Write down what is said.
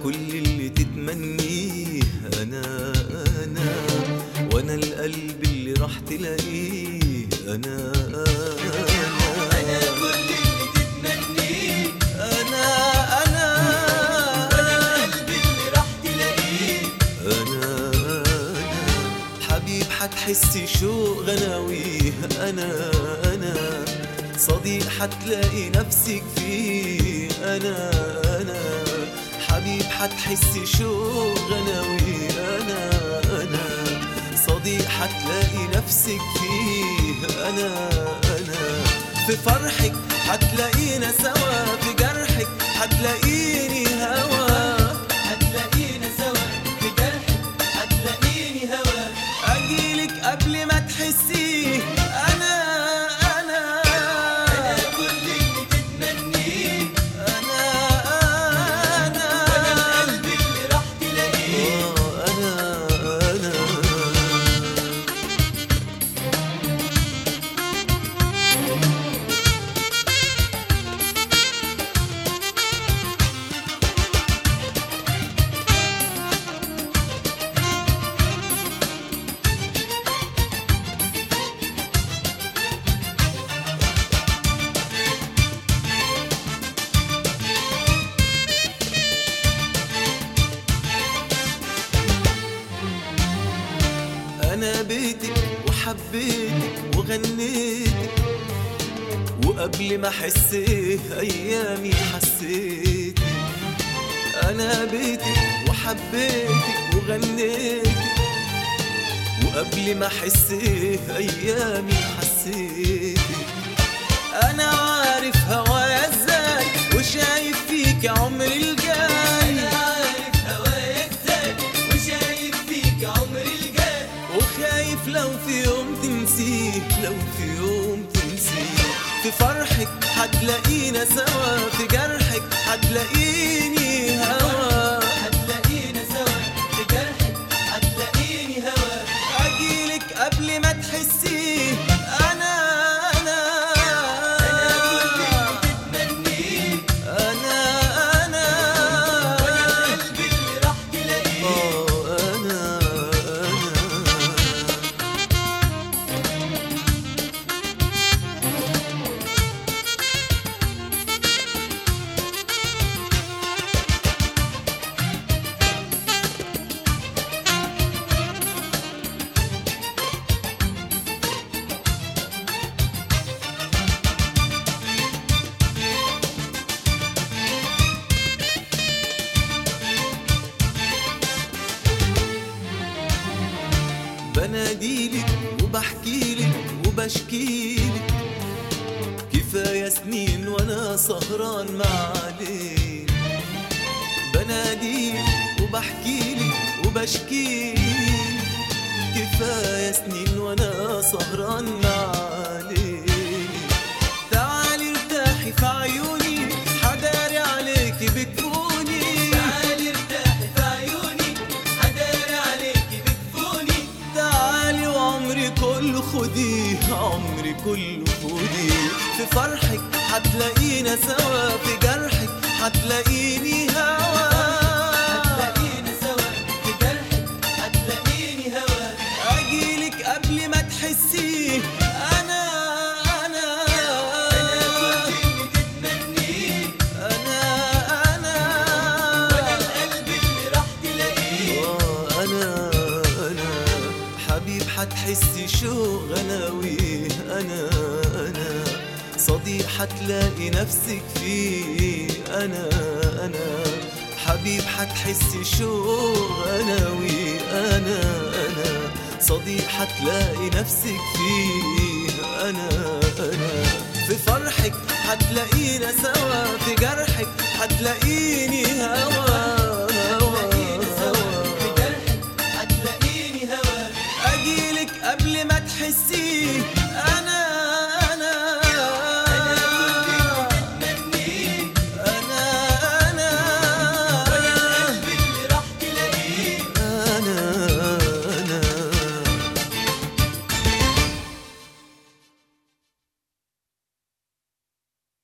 كل اللي تتمنيه، أنا وأنا القلب اللي راح تلاقيه، أنا كل اللي تتمنيه، أنا وأنا القلب اللي راح تلاقيه، أنا حبيب حتحسي شوق غناويه، أنا صديق حتلاقي نفسك فيه، أنا حبيب حتحسي شوق غناويه، أنا صديق حتلاقي نفسك فيه، أنا في فرحك حتلاقينا سوا، في جرحك حتلاقيني هوا، هتلاقينا سوا في جرحك، هتلاقيني هوا، أجيلك قبل ما تحسيه، أنا كل اللي تتمنيه، أنا وأنا القلب اللي راح تلاقيه. أنا أنا بيتك وحبيتك وغنيتك، وقبل ما أحس أيامي حسيتك، أنا بيتك وحبيتك وغنيتك، وقبل ما أحس أيامي حسيتك، أنا عارف هوايا إزاي وشايف فيك عمري الجاي، أنا عارف هوايا إزاي وشايف فيك عمري الجاي، وخايف لو في يوم تنسيه، لو في يوم تنسيه، في فرحك حتلاقينا سوا، في جرحك حتلاقيني هوا، هتلاقينا سوا في جرحك، هتلاقيني هوا، أجيلك قبل ما تحسيه، أنا كل اللي تتمنيه، أنا وأنا القلب اللي راح تلاقيه. أنا بناديلك وبحكيلك وبشكيلك، كفاية سنين وانا سهران مع ليل، بناديلك وبحكيلك وبشكيلك، كفاية سنين وانا سهران مع ليل، تعالي ارتاحي في عيوني حداري عليكي بكفوني، تعالي ارتاحي في عيوني، حداري عليكي بكفوني، تعالي وعمري كله خديه، عمري كله خديه، في فرحك حتلاقينا سوا، في جرحك حتلاقيني هوا، هتلاقينا سوا في جرحك، هتلاقيني هوا، أجيلك قبل ما تحسيه، أنا كل اللي تتمنيه، أنا وأنا القلب اللي راح تلاقيه. أنا حبيب حتحسي شوق غناويه، أنا صديق حتلاقي نفسك فيه، أنا حبيب حتحسي شوق غناويه، أنا صديق حتلاقي نفسك فيه، أنا في فرحك حتلاقينا سوا، في جرحك حتلاقيني هوا.